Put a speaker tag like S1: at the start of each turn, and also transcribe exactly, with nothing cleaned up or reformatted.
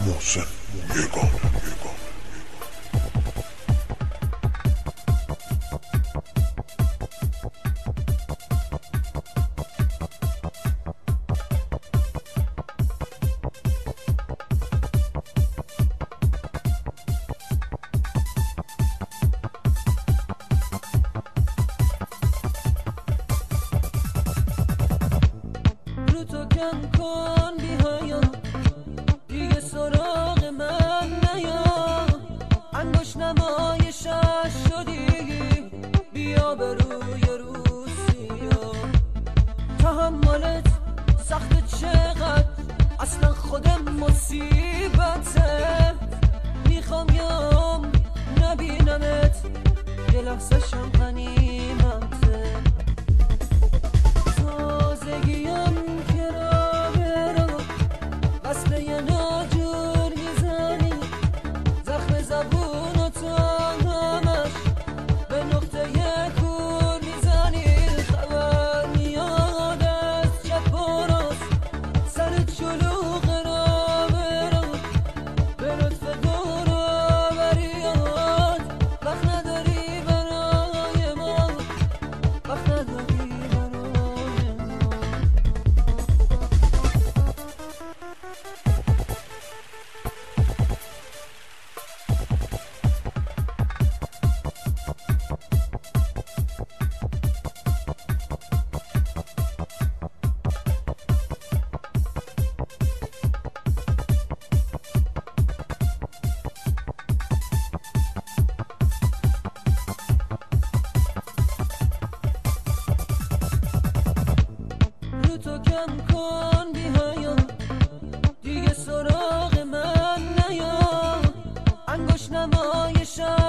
S1: محسن یگان.
S2: رو تو کم کن بیهایا دیگه سراغ من نیا، انگوش نمایشش شدی بیا به روی روسیا. تحملت سخت چقدر اصلا خودم مصیبته، میخوام یام نبینمت یه لحظه شم غنیمته. تازگیم که را برو قصد یه ناجور میزنی، زخم زبون و تا همش به نقطه یه کور میزنی. خبر میاد از چپ و راست سرت شلوغ را برو، به لطف دور آوریات وقت نداری برای ما، وقت نداری برای ما. رو تو کم کن بیهایا دیگه سراغ من نیا، انگوش نمایشم